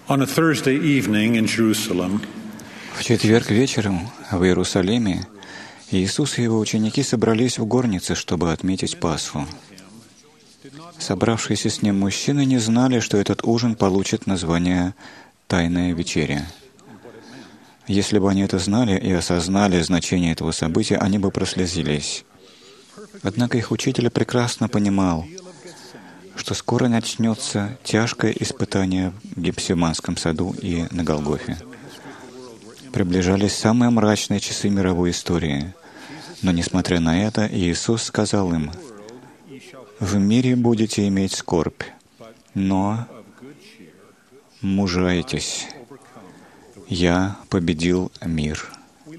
On a Thursday evening in Jerusalem, В четверг вечером в Иерусалиме Иисус и его ученики собрались в горнице, чтобы отметить Пасху. Собравшиеся с ним мужчины не знали, что этот ужин получит название «Тайная вечеря». Если бы они это знали и осознали значение этого события, они бы прослезились. Однако их учитель прекрасно понимал, что скоро начнется тяжкое испытание в Гефсиманском саду и на Голгофе. Приближались самые мрачные часы мировой истории. Но, несмотря на это, Иисус сказал им: «В мире будете иметь скорбь, но мужайтесь, я победил мир».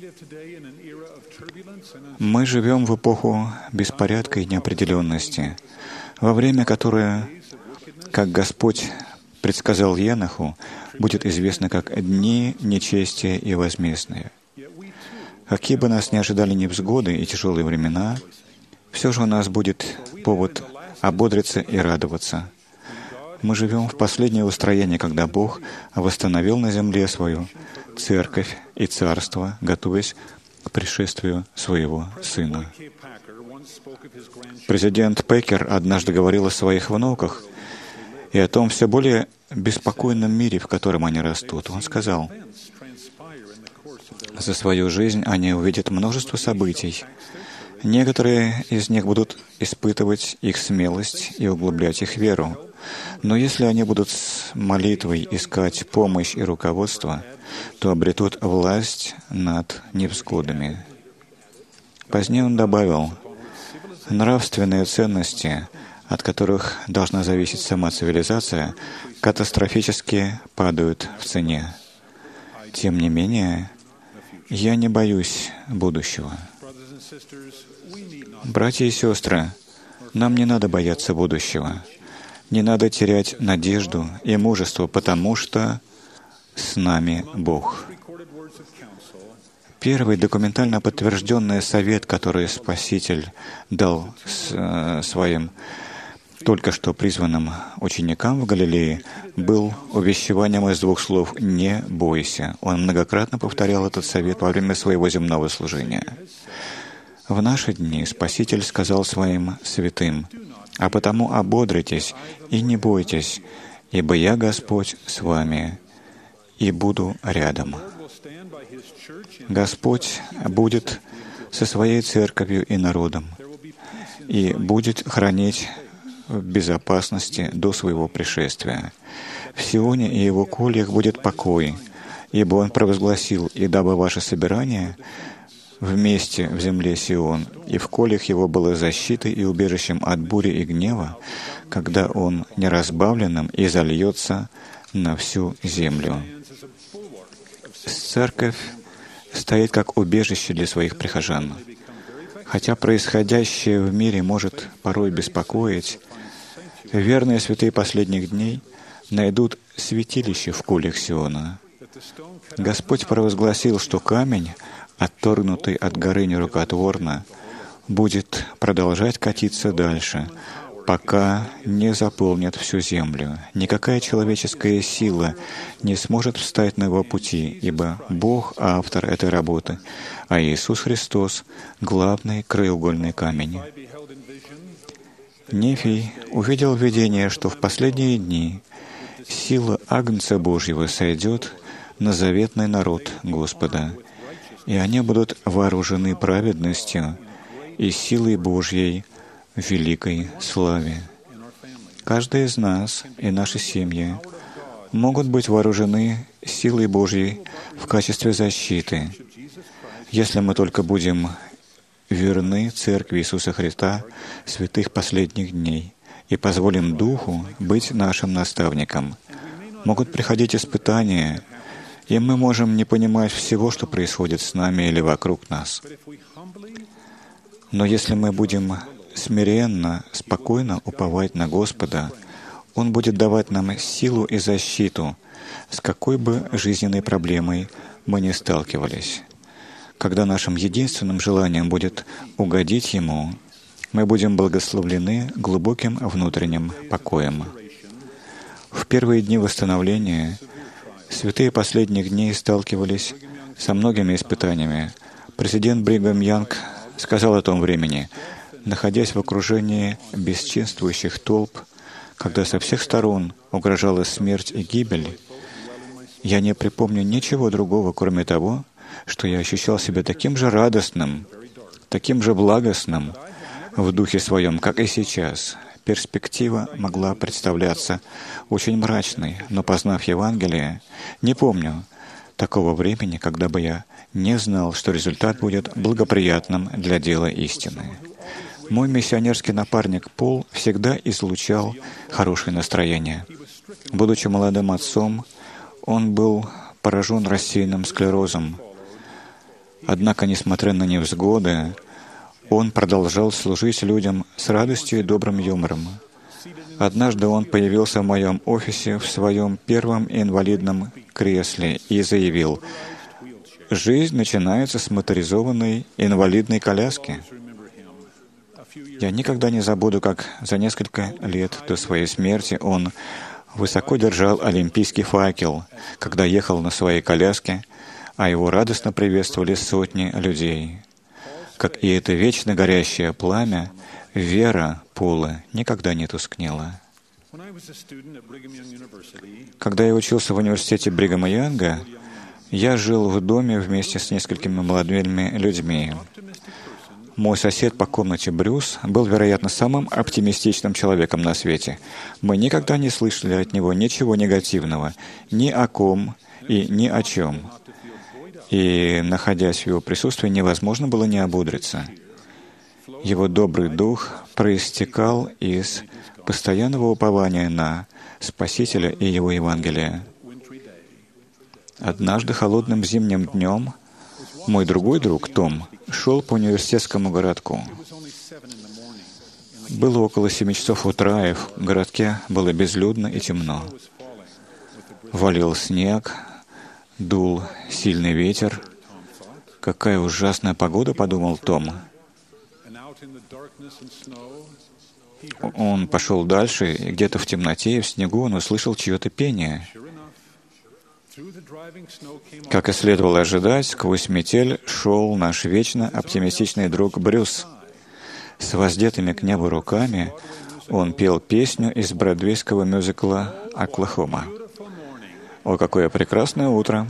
Мы живем в эпоху беспорядка и неопределенности, во время которое, как Господь предсказал Еноху, будет известно как дни нечестия и возмездные. Какие бы нас ни ожидали невзгоды и тяжелые времена, все же у нас будет повод ободриться и радоваться. Мы живем в последнее устроение, когда Бог восстановил на земле свою церковь и царство, готовясь к пришествию своего Сына. Президент Пекер однажды говорил о своих внуках и о том все более беспокойном мире, в котором они растут. Он сказал: «За свою жизнь они увидят множество событий. Некоторые из них будут испытывать их смелость и углублять их веру. Но если они будут с молитвой искать помощь и руководство, то обретут власть над невзгодами». Позднее он добавил: «Нравственные ценности, от которых должна зависеть сама цивилизация, катастрофически падают в цене. Тем не менее, я не боюсь будущего». Братья и сестры, нам не надо бояться будущего. Не надо терять надежду и мужество, потому что с нами Бог. Первый документально подтвержденный совет, который Спаситель дал своим только что призванным ученикам в Галилее, был увещеванием из двух слов «не бойся». Он многократно повторял этот совет во время своего земного служения. В наши дни Спаситель сказал своим святым: «А потому ободритесь и не бойтесь, ибо я Господь с вами, и буду рядом». Господь будет со своей церковью и народом, и будет хранить в безопасности до своего пришествия. В Сионе и его кольях будет покой, ибо Он провозгласил: «И дабы ваше собирание вместе в земле Сион, и в колях его было защитой и убежищем от бури и гнева, когда он неразбавленным и зальется на всю землю». Церковь стоит как убежище для своих прихожан. Хотя происходящее в мире может порой беспокоить, верные святые последних дней найдут святилище в колях Сиона. Господь провозгласил, что камень, отторгнутый от горы нерукотворно, будет продолжать катиться дальше, пока не заполнит всю землю. Никакая человеческая сила не сможет встать на его пути, ибо Бог — автор этой работы, а Иисус Христос — главный краеугольный камень. Нефий увидел видение, что в последние дни сила Агнца Божьего сойдет на заветный народ Господа, и они будут вооружены праведностью и силой Божьей в великой славе. Каждый из нас и наши семьи могут быть вооружены силой Божьей в качестве защиты, если мы только будем верны Церкви Иисуса Христа святых последних дней и позволим Духу быть нашим наставником. Могут приходить испытания, и мы можем не понимать всего, что происходит с нами или вокруг нас. Но если мы будем смиренно, спокойно уповать на Господа, Он будет давать нам силу и защиту, с какой бы жизненной проблемой мы ни сталкивались. Когда нашим единственным желанием будет угодить Ему, мы будем благословлены глубоким внутренним покоем. В первые дни восстановления Святые последних дней сталкивались со многими испытаниями. Президент Бригам Янг сказал о том времени: находясь в окружении бесчинствующих толп, когда со всех сторон угрожала смерть и гибель, я не припомню ничего другого, кроме того, что я ощущал себя таким же радостным, таким же благостным в духе своем, как и сейчас. Перспектива могла представляться очень мрачной, но, познав Евангелие, не помню такого времени, когда бы я не знал, что результат будет благоприятным для дела истины. Мой миссионерский напарник Пол всегда излучал хорошее настроение. Будучи молодым отцом, он был поражен рассеянным склерозом. Однако, несмотря на невзгоды, он продолжал служить людям с радостью и добрым юмором. Однажды он появился в моем офисе в своем первом инвалидном кресле и заявил: «Жизнь начинается с моторизованной инвалидной коляски». Я никогда не забуду, как за несколько лет до своей смерти он высоко держал олимпийский факел, когда ехал на своей коляске, а его радостно приветствовали сотни людей. Как и это вечно горящее пламя, вера Пола никогда не тускнела. Когда я учился в университете Бригама Янга, я жил в доме вместе с несколькими молодыми людьми. Мой сосед по комнате Брюс был, вероятно, самым оптимистичным человеком на свете. Мы никогда не слышали от него ничего негативного, ни о ком и ни о чем. И, находясь в его присутствии, невозможно было не ободриться. Его добрый дух проистекал из постоянного упования на Спасителя и Его Евангелие. Однажды холодным зимним днем мой другой друг, Том, шел по университетскому городку. Было около 7 часов утра, и в городке было безлюдно и темно. Валил снег, дул сильный ветер. «Какая ужасная погода», — подумал Том. Он пошел дальше, и где-то в темноте и в снегу он услышал чье-то пение. Как и следовало ожидать, сквозь метель шел наш вечно оптимистичный друг Брюс. С воздетыми к небу руками он пел песню из бродвейского мюзикла «Оклахома». «О, какое прекрасное утро!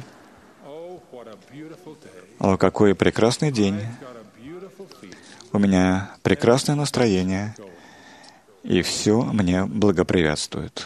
О, какой прекрасный день! У меня прекрасное настроение, и все мне благоприятствует».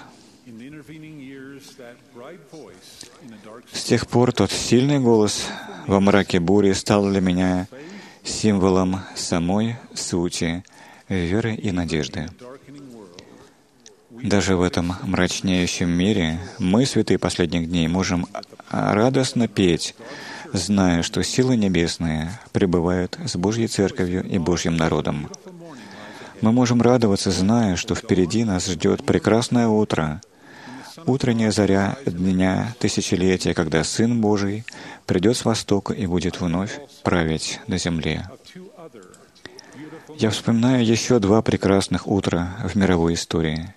С тех пор тот сильный голос во мраке бури стал для меня символом самой сути веры и надежды. Даже в этом мрачнеющем мире мы, святые последних дней, можем радостно петь, зная, что силы небесные пребывают с Божьей Церковью и Божьим народом. Мы можем радоваться, зная, что впереди нас ждет прекрасное утро, утренняя заря дня тысячелетия, когда Сын Божий придет с востока и будет вновь править на земле. Я вспоминаю еще 2 прекрасных утра в мировой истории.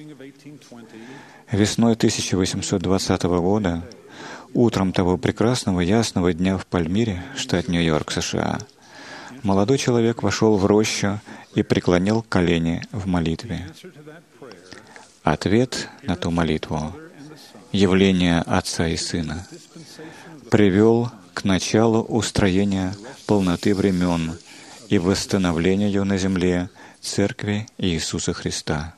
Весной 1820 года, утром того прекрасного ясного дня в Пальмире, штат Нью-Йорк, США, молодой человек вошел в рощу и преклонил колени в молитве. Ответ на ту молитву, явление Отца и Сына, привел к началу устроения полноты времен и восстановлению на земле Церкви Иисуса Христа.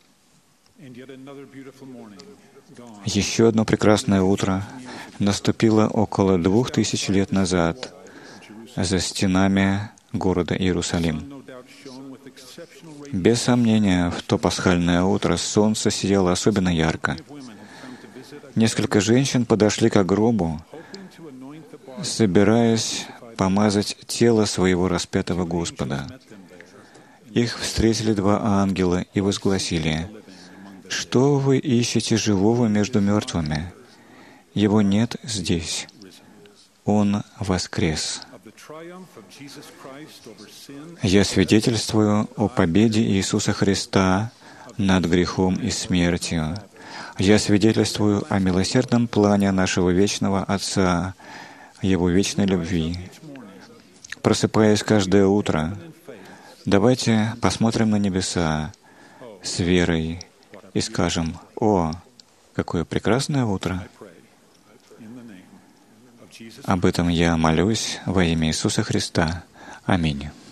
Еще одно прекрасное утро наступило около 2000 лет назад за стенами города Иерусалим. Без сомнения, в то пасхальное утро солнце сияло особенно ярко. Несколько женщин подошли к гробу, собираясь помазать тело своего распятого Господа. Их встретили 2 ангела и возгласили: «Что вы ищете живого между мертвыми? Его нет здесь. Он воскрес. Я свидетельствую о победе Иисуса Христа над грехом и смертью, Я свидетельствую о милосердном плане нашего вечного Отца, Его вечной любви. Просыпаясь каждое утро, давайте посмотрим на небеса с верой и скажем: «О, какое прекрасное утро!» Об этом я молюсь во имя Иисуса Христа. Аминь.